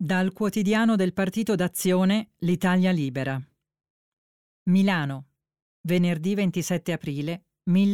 Dal quotidiano del Partito d'Azione L'Italia Libera. Milano, venerdì 27 aprile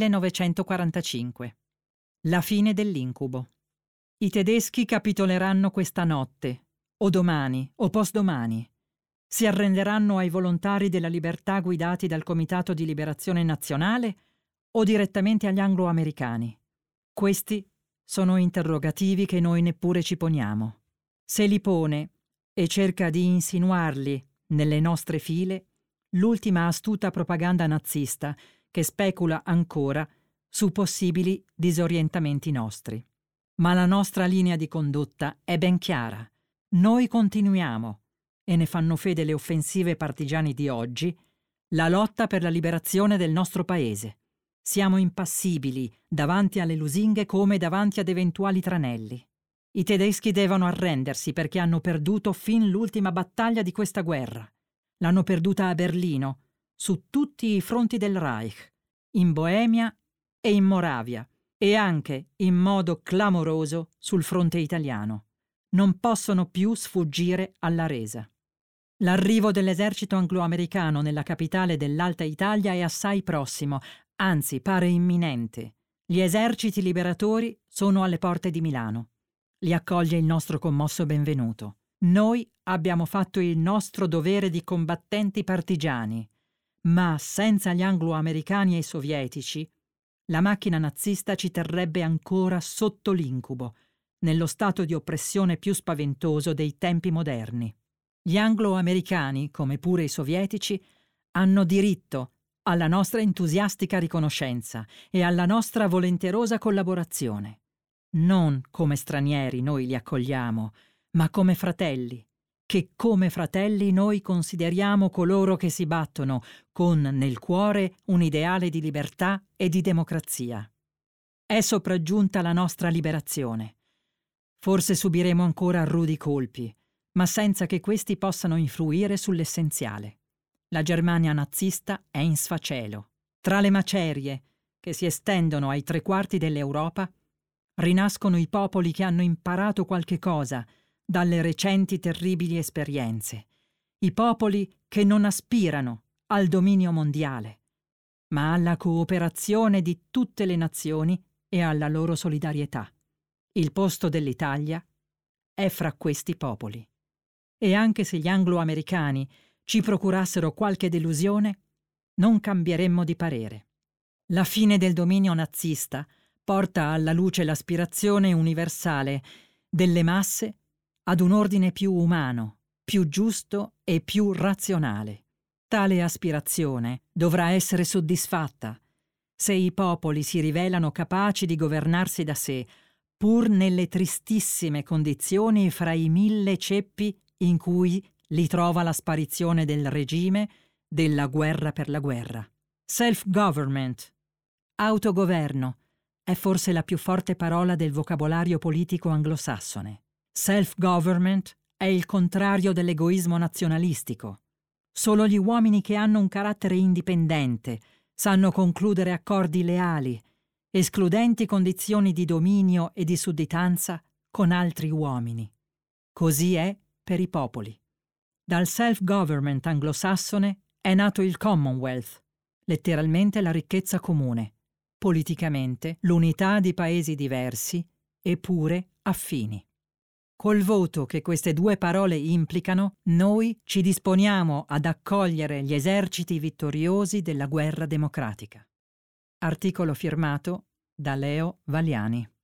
1945. La fine dell'incubo. I tedeschi capitoleranno questa notte, o domani, o postdomani. Si arrenderanno ai volontari della libertà guidati dal Comitato di Liberazione Nazionale o direttamente agli anglo-americani? Questi sono interrogativi che noi neppure ci poniamo. Se li pone e cerca di insinuarli nelle nostre file l'ultima astuta propaganda nazista che specula ancora su possibili disorientamenti nostri. Ma la nostra linea di condotta è ben chiara. Noi continuiamo, e ne fanno fede le offensive partigiane di oggi, la lotta per la liberazione del nostro paese. Siamo impassibili davanti alle lusinghe come davanti ad eventuali tranelli. I tedeschi devono arrendersi perché hanno perduto fin l'ultima battaglia di questa guerra. L'hanno perduta a Berlino, su tutti i fronti del Reich, in Boemia e in Moravia, e anche in modo clamoroso sul fronte italiano. Non possono più sfuggire alla resa. L'arrivo dell'esercito anglo-americano nella capitale dell'Alta Italia è assai prossimo, anzi pare imminente. Gli eserciti liberatori sono alle porte di Milano. Li accoglie il nostro commosso benvenuto. Noi abbiamo fatto il nostro dovere di combattenti partigiani, ma senza gli anglo-americani e i sovietici, la macchina nazista ci terrebbe ancora sotto l'incubo, nello stato di oppressione più spaventoso dei tempi moderni. Gli anglo-americani, come pure i sovietici, hanno diritto alla nostra entusiastica riconoscenza e alla nostra volenterosa collaborazione. Non come stranieri noi li accogliamo, ma come fratelli, che come fratelli noi consideriamo coloro che si battono con nel cuore un ideale di libertà e di democrazia. È sopraggiunta la nostra liberazione. Forse subiremo ancora rudi colpi, ma senza che questi possano influire sull'essenziale. La Germania nazista è in sfacelo. Tra le macerie che si estendono ai 3/4 dell'Europa, rinascono i popoli che hanno imparato qualche cosa dalle recenti terribili esperienze, i popoli che non aspirano al dominio mondiale, ma alla cooperazione di tutte le nazioni e alla loro solidarietà. Il posto dell'Italia è fra questi popoli. E anche se gli anglo-americani ci procurassero qualche delusione, non cambieremmo di parere. La fine del dominio nazista porta alla luce l'aspirazione universale delle masse ad un ordine più umano, più giusto e più razionale. Tale aspirazione dovrà essere soddisfatta se i popoli si rivelano capaci di governarsi da sé, pur nelle tristissime condizioni fra i 1000 ceppi in cui li trova la sparizione del regime della guerra per la guerra. Self-government, autogoverno, è forse la più forte parola del vocabolario politico anglosassone. Self-government è il contrario dell'egoismo nazionalistico. Solo gli uomini che hanno un carattere indipendente sanno concludere accordi leali, escludenti condizioni di dominio e di sudditanza con altri uomini. Così è per i popoli. Dal self-government anglosassone è nato il Commonwealth, letteralmente la ricchezza comune, politicamente l'unità di paesi diversi eppure affini. Col voto che queste due parole implicano, noi ci disponiamo ad accogliere gli eserciti vittoriosi della guerra democratica. Articolo firmato da Leo Valiani.